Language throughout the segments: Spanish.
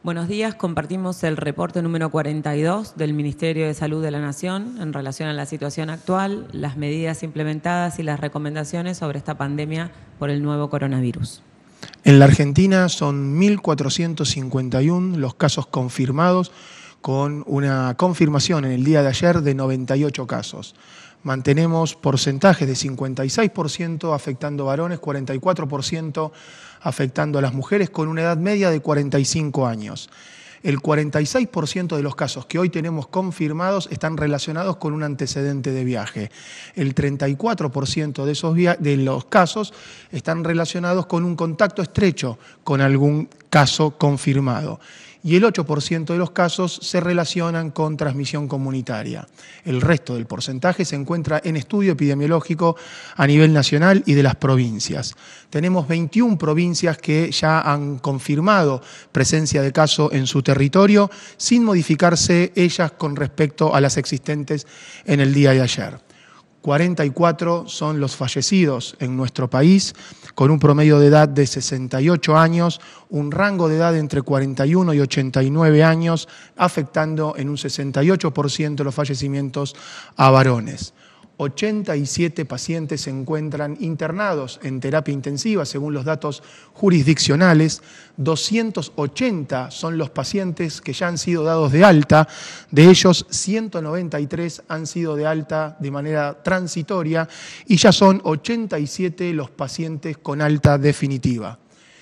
Buenos días, compartimos el reporte número 42 del Ministerio de Salud de la Nación en relación a la situación actual, las medidas implementadas y las recomendaciones sobre esta pandemia por el nuevo coronavirus. En la Argentina son 1.451 los casos confirmados, con una confirmación en el día de ayer de 98 casos. Mantenemos porcentajes de 56% afectando varones, 44% afectando a las mujeres, con una edad media de 45 años. El 46% de los casos que hoy tenemos confirmados están relacionados con un antecedente de viaje. El 34% de los casos están relacionados con un contacto estrecho con algún caso confirmado. Y el 8% de los casos se relacionan con transmisión comunitaria. El resto del porcentaje se encuentra en estudio epidemiológico a nivel nacional y de las provincias. Tenemos 21 provincias que ya han confirmado presencia de caso en su territorio, sin modificarse ellas con respecto a las existentes en el día de ayer. 44 son los fallecidos en nuestro país, con un promedio de edad de 68 años, un rango de edad entre 41 y 89 años, afectando en un 68% los fallecimientos a varones. 87 pacientes se encuentran internados en terapia intensiva, según los datos jurisdiccionales. 280 son los pacientes que ya han sido dados de alta. De ellos, 193 han sido de alta de manera transitoria y ya son 87 los pacientes con alta definitiva.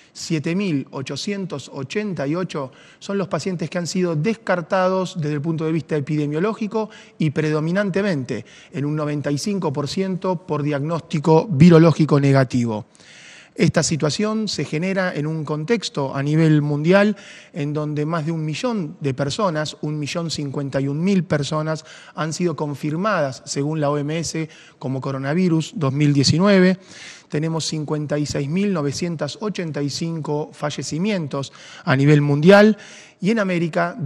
7.888 son los pacientes que han sido descartados desde el punto de vista epidemiológico y predominantemente en un 95% por diagnóstico virológico negativo. Esta situación se genera en un contexto a nivel mundial en donde más de 1 millón de personas, 1.051.000 personas, han sido confirmadas según la OMS como coronavirus 2019. Tenemos 56.985 fallecimientos a nivel mundial y en América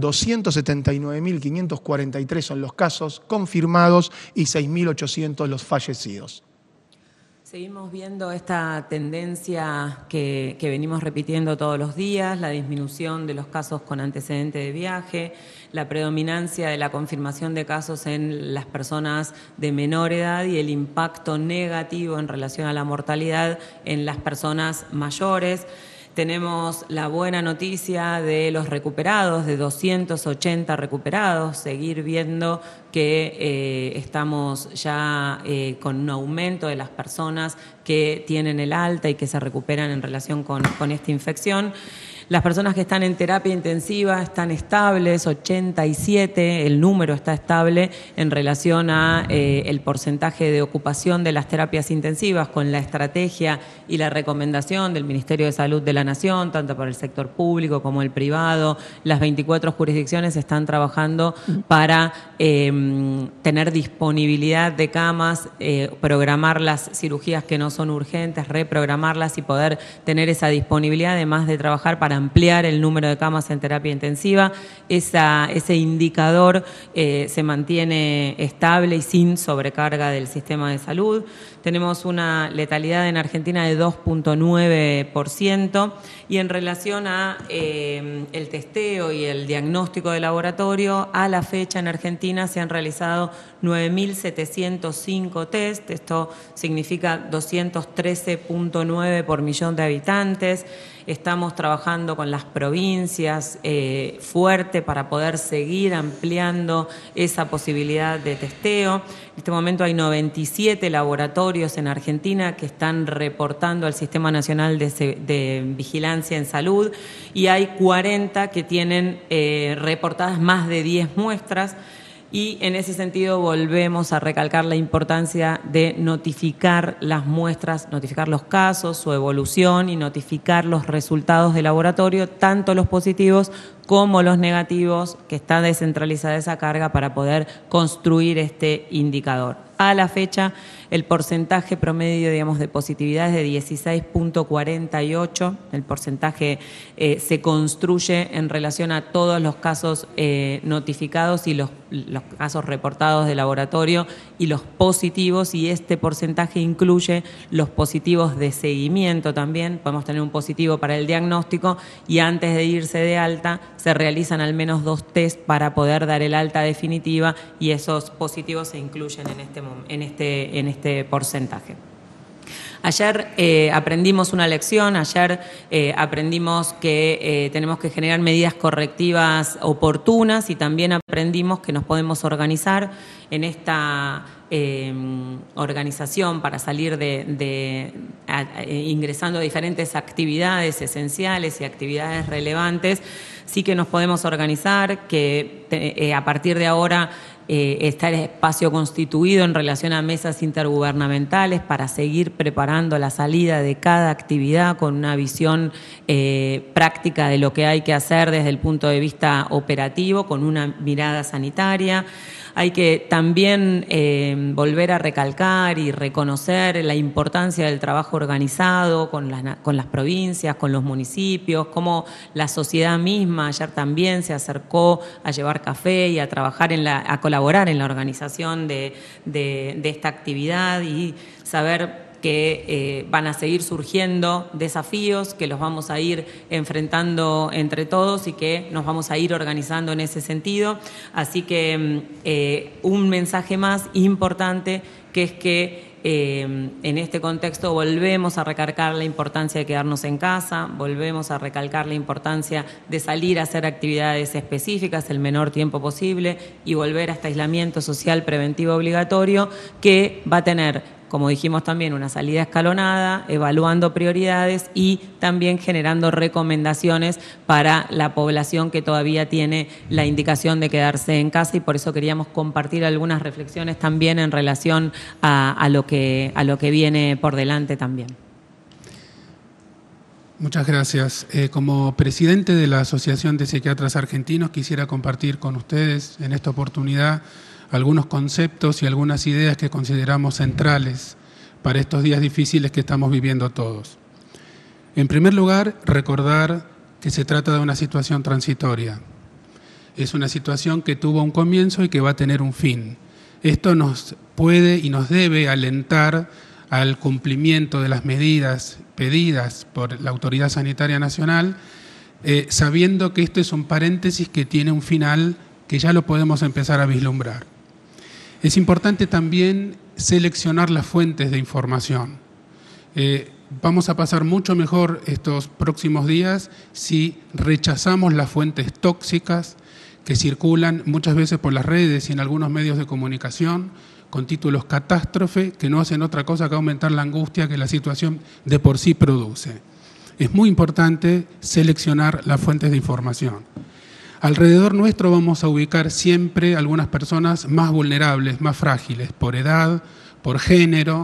279.543 son los casos confirmados y 6.800 los fallecidos. Seguimos viendo esta tendencia que venimos repitiendo todos los días, la disminución de los casos con antecedente de viaje, la predominancia de la confirmación de casos en las personas de menor edad y el impacto negativo en relación a la mortalidad en las personas mayores. Tenemos la buena noticia de los recuperados, de 280 recuperados, seguir viendo que estamos ya con un aumento de las personas que tienen el alta y que se recuperan en relación con esta infección. Las personas que están en terapia intensiva están estables, 87, el número está estable en relación a el porcentaje de ocupación de las terapias intensivas con la estrategia y la recomendación del Ministerio de Salud de la Nación, tanto para el sector público como el privado. Las 24 jurisdicciones están trabajando para tener disponibilidad de camas, programar las cirugías que no son urgentes, reprogramarlas y poder tener esa disponibilidad, además de trabajar para ampliar el número de camas en terapia intensiva. Ese indicador se mantiene estable y sin sobrecarga del sistema de salud. Tenemos una letalidad en Argentina de 2.9% y en relación a el testeo y el diagnóstico de laboratorio, a la fecha en Argentina se han realizado 9.705 test, esto significa 213.9 por millón de habitantes. Estamos trabajando con las provincias fuerte para poder seguir ampliando esa posibilidad de testeo. En este momento hay 97 laboratorios en Argentina que están reportando al Sistema Nacional de Vigilancia en Salud y hay 40 que tienen reportadas más de 10 muestras. Y en ese sentido volvemos a recalcar la importancia de notificar las muestras, notificar los casos, su evolución y notificar los resultados de laboratorio, tanto los positivos como los negativos, que está descentralizada esa carga para poder construir este indicador. A la fecha, el porcentaje promedio, digamos, de positividad es de 16.48. El porcentaje se construye en relación a todos los casos notificados y los casos reportados de laboratorio y los positivos, y este porcentaje incluye los positivos de seguimiento también. Podemos tener un positivo para el diagnóstico y antes de irse de alta se realizan al menos 2 test para poder dar el alta definitiva, y esos positivos se incluyen en este porcentaje. Ayer aprendimos una lección, aprendimos que tenemos que generar medidas correctivas oportunas, y también aprendimos que nos podemos organizar en esta organización para salir ingresando a diferentes actividades esenciales y actividades relevantes. Sí que nos podemos organizar, que a partir de ahora está el espacio constituido en relación a mesas intergubernamentales para seguir preparando la salida de cada actividad con una visión práctica de lo que hay que hacer desde el punto de vista operativo, con una mirada sanitaria. Hay que también volver a recalcar y reconocer la importancia del trabajo organizado con las provincias, con los municipios, cómo la sociedad misma ayer también se acercó a llevar café y a trabajar a colaborar en la organización de esta actividad, y saber que van a seguir surgiendo desafíos, que los vamos a ir enfrentando entre todos y que nos vamos a ir organizando en ese sentido. Así que un mensaje más importante, que es que en este contexto volvemos a recalcar la importancia de quedarnos en casa, volvemos a recalcar la importancia de salir a hacer actividades específicas el menor tiempo posible y volver a este aislamiento social preventivo obligatorio, que va a tener, como dijimos también, una salida escalonada, evaluando prioridades y también generando recomendaciones para la población que todavía tiene la indicación de quedarse en casa, y por eso queríamos compartir algunas reflexiones también en relación a lo que viene por delante también. Muchas gracias. Como presidente de la Asociación de Psiquiatras Argentinos, quisiera compartir con ustedes en esta oportunidad algunos conceptos y algunas ideas que consideramos centrales para estos días difíciles que estamos viviendo todos. En primer lugar, recordar que se trata de una situación transitoria. Es una situación que tuvo un comienzo y que va a tener un fin. Esto nos puede y nos debe alentar al cumplimiento de las medidas pedidas por la Autoridad Sanitaria Nacional, sabiendo que esto es un paréntesis que tiene un final que ya lo podemos empezar a vislumbrar. Es importante también seleccionar las fuentes de información. Vamos a pasar mucho mejor estos próximos días si rechazamos las fuentes tóxicas que circulan muchas veces por las redes y en algunos medios de comunicación con títulos catástrofe, que no hacen otra cosa que aumentar la angustia que la situación de por sí produce. Es muy importante seleccionar las fuentes de información. Alrededor nuestro vamos a ubicar siempre algunas personas más vulnerables, más frágiles, por edad, por género,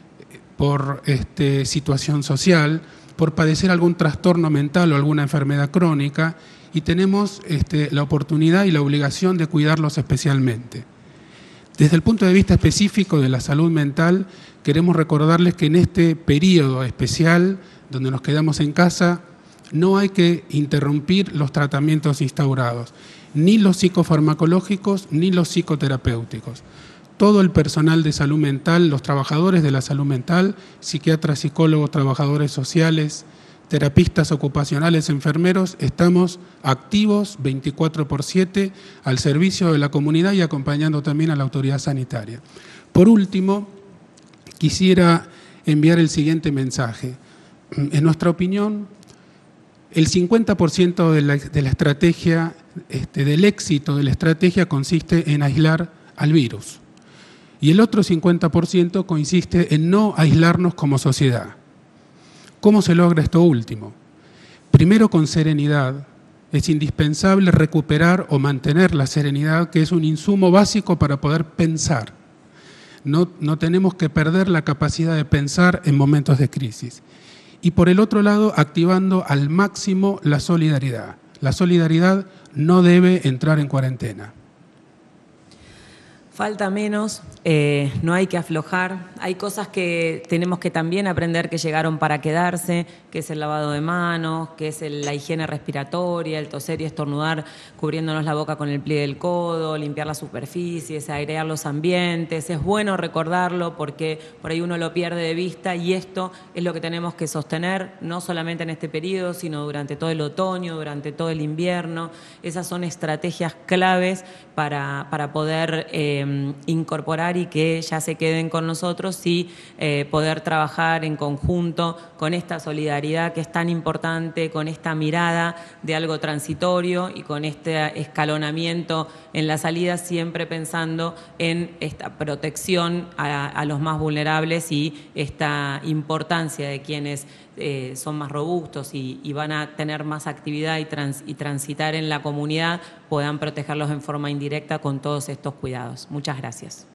por situación social, por padecer algún trastorno mental o alguna enfermedad crónica, y tenemos la oportunidad y la obligación de cuidarlos especialmente. Desde el punto de vista específico de la salud mental, queremos recordarles que en este periodo especial, donde nos quedamos en casa, no hay que interrumpir los tratamientos instaurados, ni los psicofarmacológicos ni los psicoterapéuticos. Todo el personal de salud mental, los trabajadores de la salud mental, psiquiatras, psicólogos, trabajadores sociales, terapistas ocupacionales, enfermeros, estamos activos 24/7 al servicio de la comunidad y acompañando también a la autoridad sanitaria. Por último, quisiera enviar el siguiente mensaje. En nuestra opinión, el 50% de la estrategia, del éxito de la estrategia consiste en aislar al virus. Y el otro 50% consiste en no aislarnos como sociedad. ¿Cómo se logra esto último? Primero, con serenidad. Es indispensable recuperar o mantener la serenidad, que es un insumo básico para poder pensar. No tenemos que perder la capacidad de pensar en momentos de crisis. Y por el otro lado, activando al máximo la solidaridad. La solidaridad no debe entrar en cuarentena. Falta menos, no hay que aflojar. Hay cosas que tenemos que también aprender que llegaron para quedarse, que es el lavado de manos, que es la higiene respiratoria, el toser y estornudar cubriéndonos la boca con el pliegue del codo, limpiar las superficies, airear los ambientes. Es bueno recordarlo porque por ahí uno lo pierde de vista y esto es lo que tenemos que sostener, no solamente en este periodo, sino durante todo el otoño, durante todo el invierno. Esas son estrategias claves para poder incorporar y que ya se queden con nosotros y poder trabajar en conjunto con esta solidaridad que es tan importante, con esta mirada de algo transitorio y con este escalonamiento en la salida, siempre pensando en esta protección a los más vulnerables y esta importancia de quienes son más robustos y van a tener más actividad y transitar en la comunidad, puedan protegerlos en forma indirecta con todos estos cuidados. Muchas gracias.